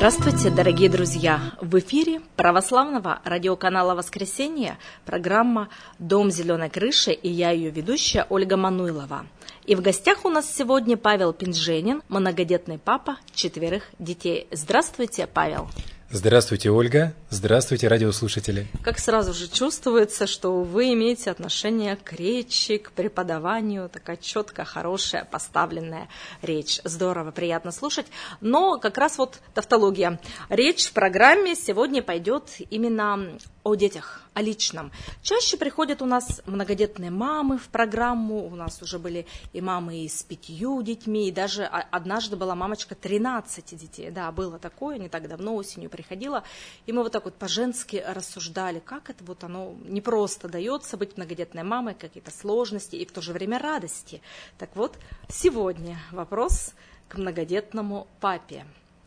Здравствуйте, дорогие друзья! В эфире православного радиоканала «Воскресенье» программа «Дом зеленой крыши» и я ее ведущая Ольга Мануйлова. И в гостях у нас сегодня Павел Пинженин, многодетный папа 4 детей. Здравствуйте, Павел! Здравствуйте, Ольга! Здравствуйте, радиослушатели! Как сразу же чувствуется, что вы имеете отношение к речи, к преподаванию, такая четкая, хорошая, поставленная речь. Здорово, приятно слушать. Но как раз вот тавтология. Речь в программе сегодня пойдет именно о детях, о личном. Чаще приходят у нас многодетные мамы в программу. У нас уже были и мамы и с 5 детьми, и даже однажды была мамочка 13 детей. Да, было такое, не так давно, осенью приходила. И мы вот так вот по-женски рассуждали, как это вот оно непросто дается быть многодетной мамой, какие-то сложности и в то же время радости. Так вот, сегодня вопрос к многодетному папе.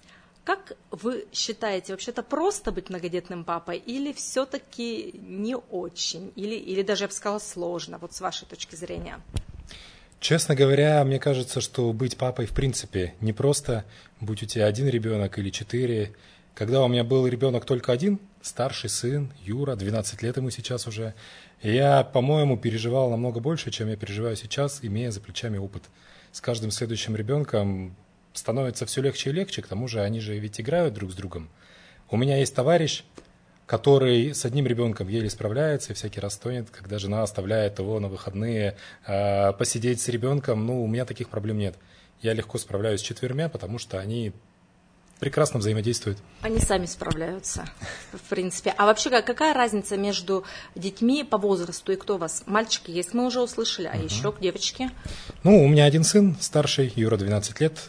Как вы считаете, вообще-то просто быть многодетным папой или все-таки не очень, или даже, я бы сказала, сложно, вот с вашей точки зрения? Честно говоря, мне кажется, что быть папой в принципе непросто, будь у тебя 1 ребенок или 4. Когда у меня был ребенок только 1, старший сын, Юра, 12 лет ему сейчас уже, я, по-моему, переживал намного больше, чем я переживаю сейчас, имея за плечами опыт. С каждым следующим ребенком становится все легче и легче, к тому же они же ведь играют друг с другом. У меня есть товарищ, который с одним ребенком еле справляется и всякий раз стонет, когда жена оставляет его на выходные посидеть с ребенком. Ну, у меня таких проблем нет. Я легко справляюсь с 4, потому что они прекрасно взаимодействуют. Они сами справляются, в принципе. А вообще, какая разница между детьми по возрасту и кто у вас? Мальчики есть, мы уже услышали, а еще девочки? Ну, у меня 1 сын, старший, Юра, 12 лет,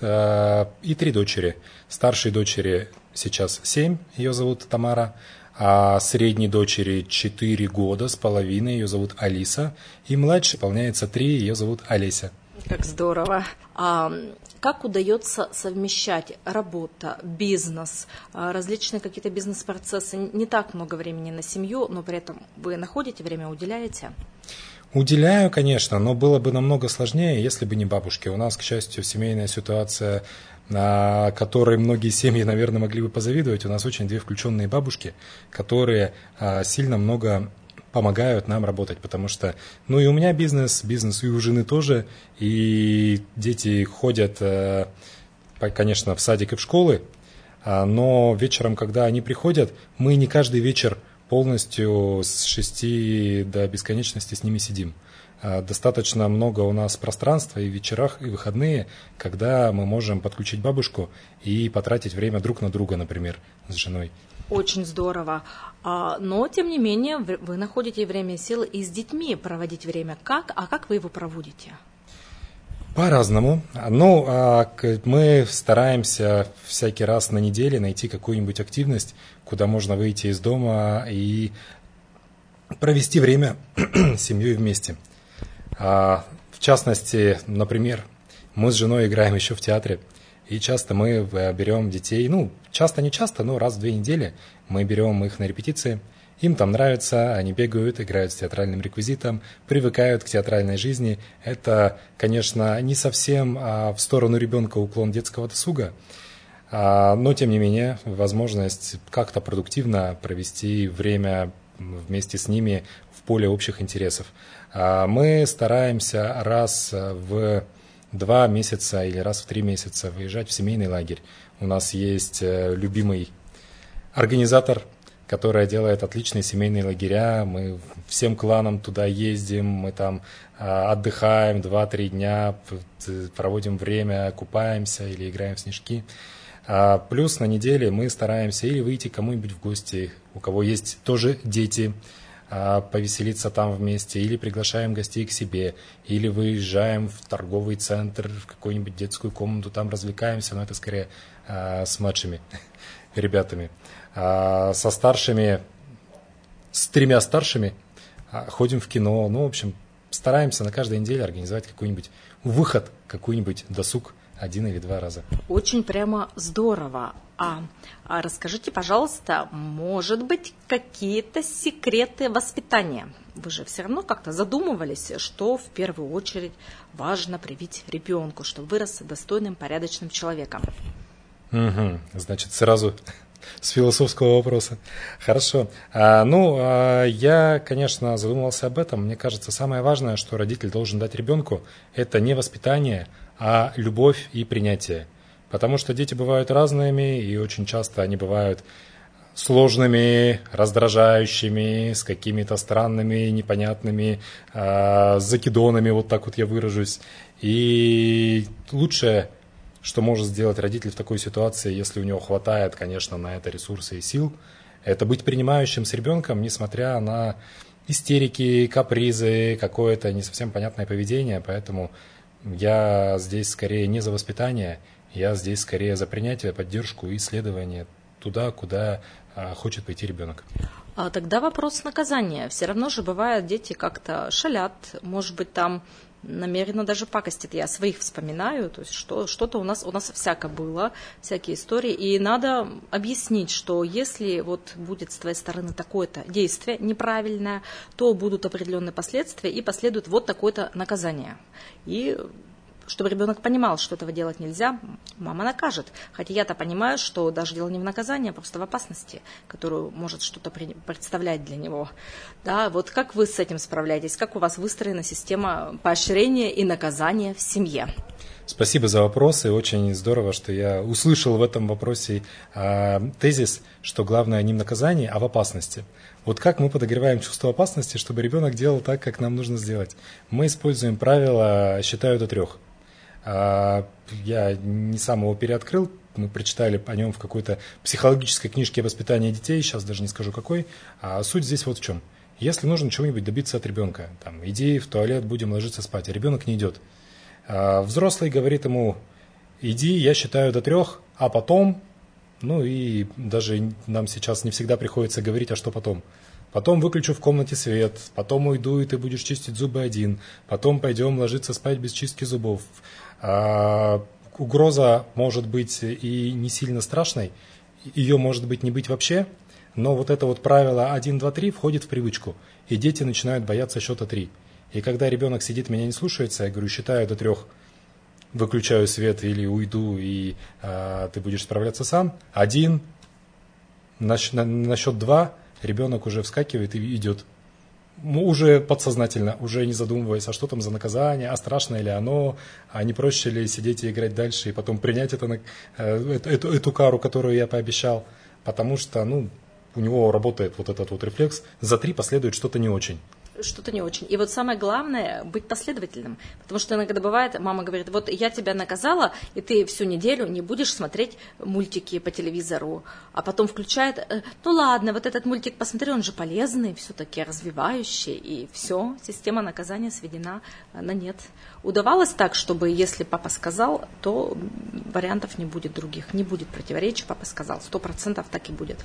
и 3 дочери. Старшей дочери сейчас 7, ее зовут Тамара, а средней дочери 4 года с половиной, ее зовут Алиса, и младшей исполняется 3, ее зовут Олеся. Как здорово! Как удается совмещать работа, бизнес, различные какие-то бизнес-процессы? Не так много времени на семью, но при этом вы находите время, уделяете? Уделяю, конечно, но было бы намного сложнее, если бы не бабушки. У нас, к счастью, семейная ситуация, на которой многие семьи, наверное, могли бы позавидовать. У нас очень 2 включенные бабушки, которые сильно много помогают нам работать, потому что, ну и у меня бизнес и у жены тоже, и дети ходят, конечно, в садик и в школы, но вечером, когда они приходят, мы не каждый вечер полностью с 6 до бесконечности с ними сидим. Достаточно много у нас пространства и в вечерах, и в выходные, когда мы можем подключить бабушку и потратить время друг на друга, например, с женой. Очень здорово. Но, тем не менее, вы находите время и силы и с детьми проводить время. Как вы его проводите? По-разному. Ну, мы стараемся всякий раз на неделе найти какую-нибудь активность, куда можно выйти из дома и провести время с семьей вместе. В частности, например, мы с женой играем еще в театре, и часто мы берем детей, ну, не часто, но раз в 2 недели мы берем их на репетиции. Им там нравится, они бегают, играют с театральным реквизитом, привыкают к театральной жизни. Это, конечно, не совсем в сторону ребенка уклон детского досуга, но, тем не менее, возможность как-то продуктивно провести время вместе с ними в поле общих интересов. Мы стараемся раз в 2 месяца или раз в 3 месяца выезжать в семейный лагерь. У нас есть любимый организатор, которая делает отличные семейные лагеря. Мы всем кланам туда ездим, мы там отдыхаем 2-3 дня, проводим время, купаемся или играем в снежки. Плюс на неделе мы стараемся или выйти к кому-нибудь в гости, у кого есть тоже дети, повеселиться там вместе, или приглашаем гостей к себе, или выезжаем в торговый центр, в какую-нибудь детскую комнату, там развлекаемся, но это скорее с младшими ребятами. Со старшими, с 3 старшими ходим в кино, ну, в общем, стараемся на каждой неделе организовать какой-нибудь выход, какой-нибудь досуг 1 или 2 раза. Очень прямо здорово. А расскажите, пожалуйста, может быть, какие-то секреты воспитания? Вы же все равно как-то задумывались, что в первую очередь важно привить ребенку, чтобы вырос достойным, порядочным человеком. Угу. Значит, сразу с философского вопроса. Хорошо. Я, конечно, задумывался об этом. Мне кажется, самое важное, что родитель должен дать ребенку, это не воспитание, а любовь и принятие. Потому что дети бывают разными, и очень часто они бывают сложными, раздражающими, с какими-то странными, непонятными закидонами, вот так вот я выражусь. И лучшее, что может сделать родитель в такой ситуации, если у него хватает, конечно, на это ресурсы и сил, это быть принимающим с ребенком, несмотря на истерики, капризы, какое-то не совсем понятное поведение. Поэтому я здесь скорее не за воспитание, я здесь скорее за принятие, поддержку и исследование туда, куда хочет пойти ребенок. А тогда вопрос наказания. Все равно же бывает, дети как-то шалят, может быть, там намеренно даже пакостят. Я своих вспоминаю, то есть что-то у нас всякое было, всякие истории. И надо объяснить, что если вот будет с твоей стороны такое-то действие неправильное, то будут определенные последствия и последует вот такое-то наказание. И чтобы ребенок понимал, что этого делать нельзя, мама накажет. Хотя я-то понимаю, что даже дело не в наказании, а просто в опасности, которую может что-то представлять для него. Да, вот как вы с этим справляетесь? Как у вас выстроена система поощрения и наказания в семье? Спасибо за вопросы. Очень здорово, что я услышал в этом вопросе тезис, что главное не в наказании, а в опасности. Вот как мы подогреваем чувство опасности, чтобы ребенок делал так, как нам нужно сделать? Мы используем правило «считаю до 3». Я не сам его переоткрыл, мы прочитали о нем в какой-то психологической книжке воспитания детей, сейчас даже не скажу какой, а суть здесь вот в чем. Если нужно чего-нибудь добиться от ребенка, там, иди в туалет, будем ложиться спать, а ребенок не идет. Взрослый говорит ему, иди, я считаю до 3, а потом, и даже нам сейчас не всегда приходится говорить, а что потом. Потом выключу в комнате свет, потом уйду, и ты будешь чистить зубы один, потом пойдем ложиться спать без чистки зубов. Угроза может быть и не сильно страшной, ее может быть не быть вообще, но вот это вот правило 1, 2, 3 входит в привычку, и дети начинают бояться счета 3. И когда ребенок сидит, меня не слушается, я говорю, считаю до 3, выключаю свет или уйду, и ты будешь справляться сам. 1, на счет 2 ребенок уже вскакивает и идет. Уже подсознательно, уже не задумываясь, а что там за наказание, а страшно ли оно, а не проще ли сидеть и играть дальше, и потом принять эту кару, которую я пообещал. Потому что у него работает вот этот вот рефлекс, за 3 последует что-то не очень. Что-то не очень. И вот самое главное – быть последовательным. Потому что иногда бывает, мама говорит, вот я тебя наказала, и ты всю неделю не будешь смотреть мультики по телевизору. А потом включает, ладно, вот этот мультик посмотри, он же полезный, все-таки развивающий. И все, система наказания сведена на нет. Удавалось так, чтобы если папа сказал, то вариантов не будет других. Не будет противоречий, папа сказал. 100% так и будет.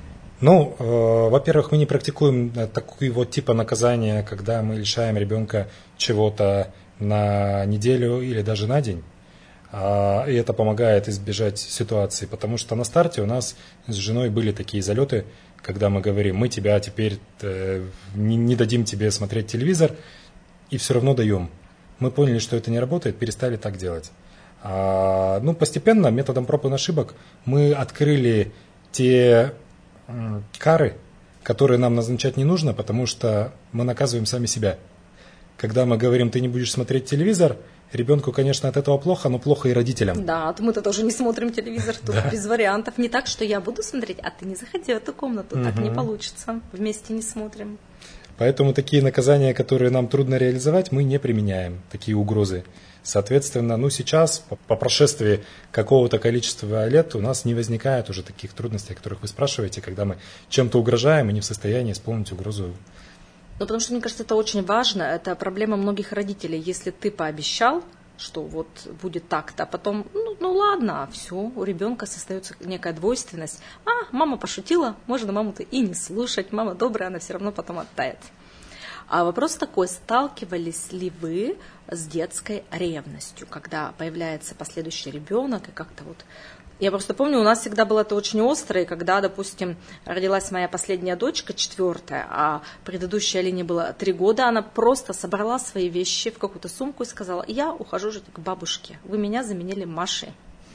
Во-первых, мы не практикуем такого вот типа наказания, когда мы лишаем ребенка чего-то на неделю или даже на день. И это помогает избежать ситуации, потому что на старте у нас с женой были такие залеты, когда мы говорим, мы тебя теперь не дадим тебе смотреть телевизор, и все равно даем. Мы поняли, что это не работает, перестали так делать. Постепенно, методом проб и ошибок, мы открыли те кары, которые нам назначать не нужно, потому что мы наказываем сами себя. Когда мы говорим, ты не будешь смотреть телевизор, ребенку, конечно, от этого плохо, но плохо и родителям. Да, мы-то тоже не смотрим телевизор, тут без вариантов. Не так, что я буду смотреть, а ты не заходи в эту комнату, так не получится. Вместе не смотрим. Поэтому такие наказания, которые нам трудно реализовать, мы не применяем, такие угрозы. Соответственно, сейчас, по прошествии какого-то количества лет, у нас не возникает уже таких трудностей, о которых вы спрашиваете, когда мы чем-то угрожаем и не в состоянии исполнить угрозу. Потому что, мне кажется, это очень важно, это проблема многих родителей. Если ты пообещал, что вот будет так-то, а потом, ладно, все, у ребенка остается некая двойственность. Мама пошутила, можно маму-то и не слушать, мама добрая, она все равно потом оттает. А вопрос такой, сталкивались ли вы с детской ревностью, когда появляется последующий ребенок и как-то вот... Я просто помню, у нас всегда было это очень остро, и когда, допустим, родилась моя последняя дочка, 4-я, а предыдущей Алине было 3 года, она просто собрала свои вещи в какую-то сумку и сказала, я ухожу жить к бабушке, вы меня заменили Машей.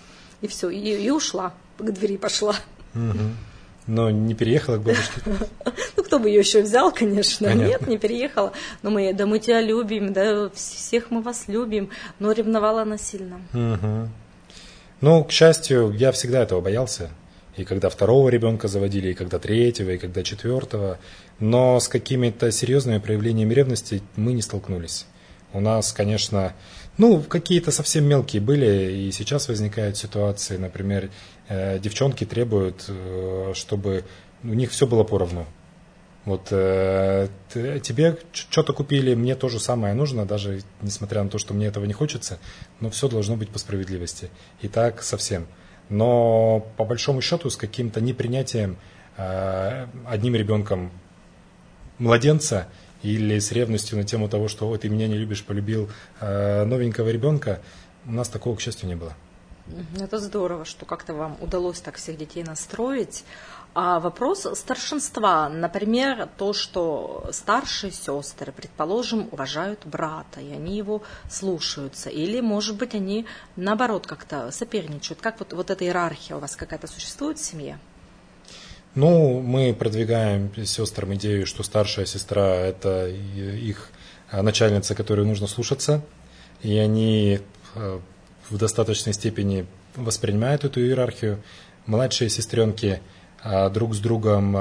и все, и ушла, к двери пошла. Но не переехала к бабушке? Ну, кто бы ее еще взял, конечно. Понятно. Нет, не переехала. Но мы тебя любим, да, всех мы вас любим. Но ревновала она сильно. Ну, к счастью, я всегда этого боялся. И когда второго ребенка заводили, и когда третьего, и когда четвертого. Но с какими-то серьезными проявлениями ревности мы не столкнулись. У нас, конечно, какие-то совсем мелкие были, и сейчас возникают ситуации, например, девчонки требуют, чтобы у них все было поровну. Вот тебе что-то купили, мне то же самое нужно, даже несмотря на то, что мне этого не хочется, но все должно быть по справедливости. И так совсем. Но по большому счету с каким-то непринятием одним ребенком младенца или с ревностью на тему того, что ты меня не любишь, полюбил новенького ребенка, у нас такого, к счастью, не было. Это здорово, что как-то вам удалось так всех детей настроить. А вопрос старшинства, например, то, что старшие сестры, предположим, уважают брата, и они его слушаются, или, может быть, они, наоборот, как-то соперничают. Как вот эта иерархия у вас какая-то существует в семье? Мы продвигаем сестрам идею, что старшая сестра – это их начальница, которой нужно слушаться, и они в достаточной степени воспринимают эту иерархию. Младшие сестренки друг с другом,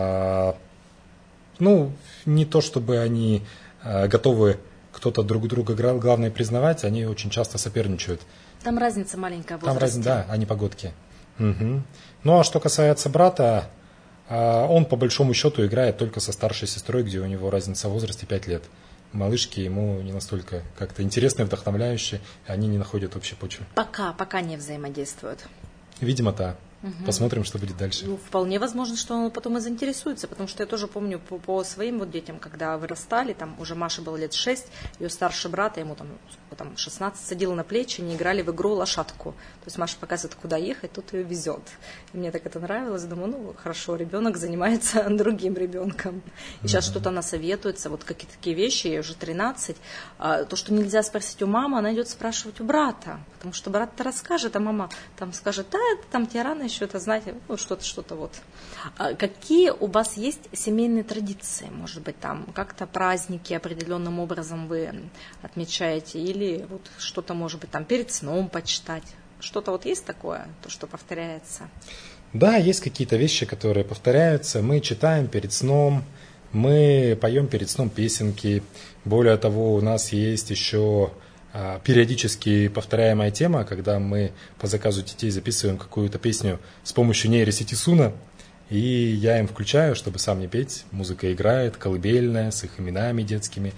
не то чтобы они готовы кто-то друг друга главное признавать, они очень часто соперничают. Там разница маленькая в возрасте. Там разница, да, они погодки. Ну а что касается брата, он по большому счету играет только со старшей сестрой, где у него разница в возрасте 5 лет. Малышки ему не настолько как-то интересные, вдохновляющие, они не находят общей почвы. Пока не взаимодействуют. Видимо, да. Посмотрим, что будет дальше. Вполне возможно, что он потом и заинтересуется, потому что я тоже помню по своим детям, когда вырастали, там уже Маше было лет 6, ее старший брат, ему там 16, садил на плечи, они играли в игру лошадку. То есть Маша показывает, куда ехать, тут ее везет. И мне так это нравилось, думаю, хорошо, ребенок занимается другим ребенком. И сейчас что-то она советуется, вот какие-то такие вещи, ей уже 13, то, что нельзя спросить у мамы, она идет спрашивать у брата, потому что брат-то расскажет, а мама там скажет, да, это там тебе рано еще это знать, что-то вот. Какие у вас есть семейные традиции? Может быть, там как-то праздники определенным образом вы отмечаете, или вот что-то, может быть, там перед сном почитать? Что-то вот есть такое, то, что повторяется? Да, есть какие-то вещи, которые повторяются. Мы читаем перед сном, мы поем перед сном песенки. Более того, у нас есть еще периодически повторяемая тема, когда мы по заказу детей записываем какую-то песню с помощью нейросети Суна, и я им включаю, чтобы сам не петь. Музыка играет, колыбельная, с их именами детскими,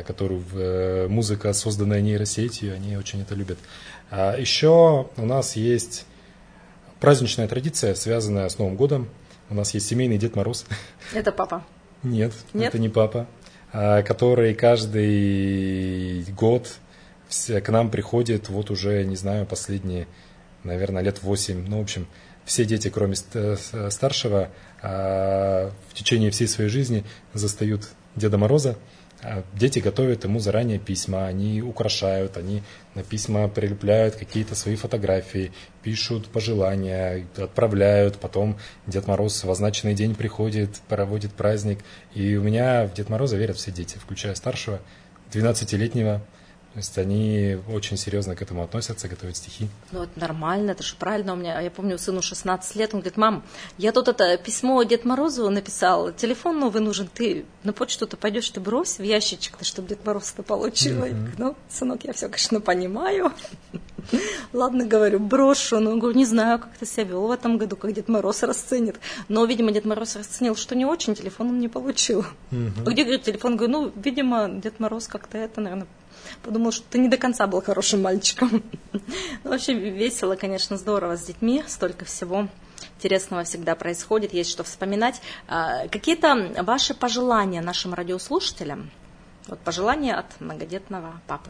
музыка, созданная нейросетью, они очень это любят. Еще у нас есть праздничная традиция, связанная с Новым годом. У нас есть семейный Дед Мороз. Это папа? Нет, это не папа, который каждый год к нам приходит, вот уже, не знаю, последние, наверное, лет 8. В общем, все дети, кроме старшего, в течение всей своей жизни застают Деда Мороза. Дети готовят ему заранее письма, они украшают, они на письма прилепляют какие-то свои фотографии, пишут пожелания, отправляют, потом Дед Мороз в означенный день приходит, проводит праздник. И у меня в Дед Мороза верят все дети, включая старшего, 12-летнего. То есть они очень серьезно к этому относятся, готовят стихи. Ну, это нормально, это же правильно. Я помню, сыну 16 лет, он говорит, мам, я тут это письмо Дед Морозу написал, телефон новый нужен, ты на почту-то пойдешь, ты брось в ящичек, чтобы Дед Мороз это получил. Ну, сынок, я все, конечно, понимаю. Ладно, говорю, брошу, но говорю, не знаю, как ты себя вел в этом году, как Дед Мороз расценит. Но, видимо, Дед Мороз расценил, что не очень, телефон он не получил. А где, говорит, телефон? Говорю, видимо, Дед Мороз как-то это, наверное, подумал, что ты не до конца был хорошим мальчиком. Вообще весело, конечно, здорово с детьми, столько всего интересного всегда происходит, есть что вспоминать. Какие-то ваши пожелания нашим радиослушателям? Вот пожелания от многодетного папы.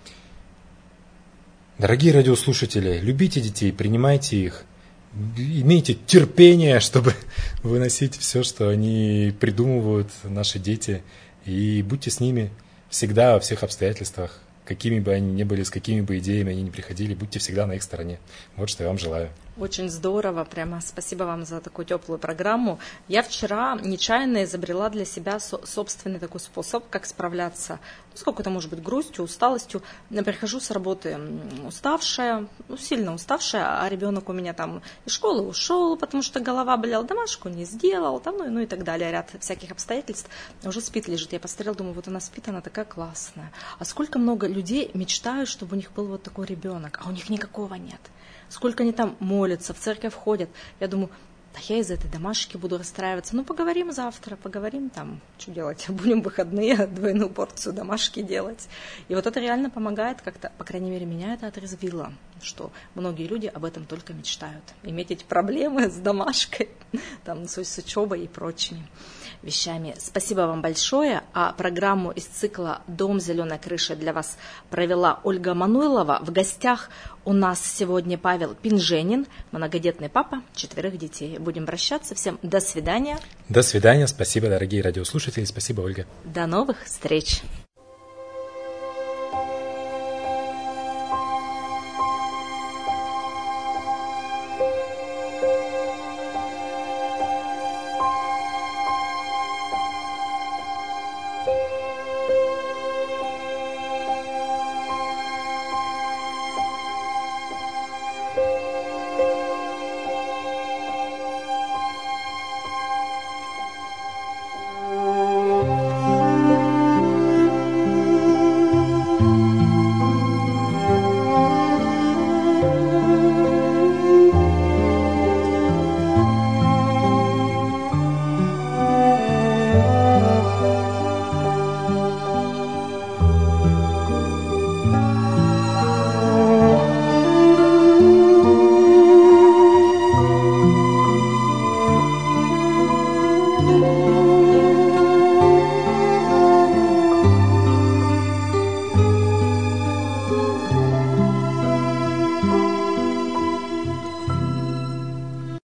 Дорогие радиослушатели, любите детей, принимайте их, имейте терпение, чтобы выносить все, что они придумывают, наши дети, и будьте с ними всегда, во всех обстоятельствах. какими бы они ни были, с какими бы идеями они ни приходили, будьте всегда на их стороне. Вот что я вам желаю. Очень здорово, прямо спасибо вам за такую теплую программу. Я вчера нечаянно изобрела для себя собственный такой способ, как справляться с какой-то, может быть, грустью, усталостью. Я прихожу с работы уставшая, сильно уставшая, а ребенок у меня там из школы ушел, потому что голова болела, домашку не сделал, там, ну и так далее, ряд всяких обстоятельств. Уже спит, лежит. Я посмотрела, думаю, вот она спит, она такая классная. А сколько много людей мечтают, чтобы у них был вот такой ребенок, а у них никакого нет. Сколько они там молятся, в церковь ходят. Я думаю, да я из этой домашки буду расстраиваться. Ну, поговорим завтра, поговорим там, что делать. Будем в выходные двойную порцию домашки делать. И вот это реально помогает как-то, по крайней мере, меня это отрезвило, что многие люди об этом только мечтают. Иметь эти проблемы с домашкой, там, с учебой и прочими вещами. Спасибо вам большое. А программу из цикла «Дом зеленой крыши» для вас провела Ольга Мануйлова. В гостях у нас сегодня Павел Пинженин, многодетный папа, 4 детей. Будем прощаться. Всем до свидания. До свидания. Спасибо, дорогие радиослушатели. Спасибо, Ольга. До новых встреч.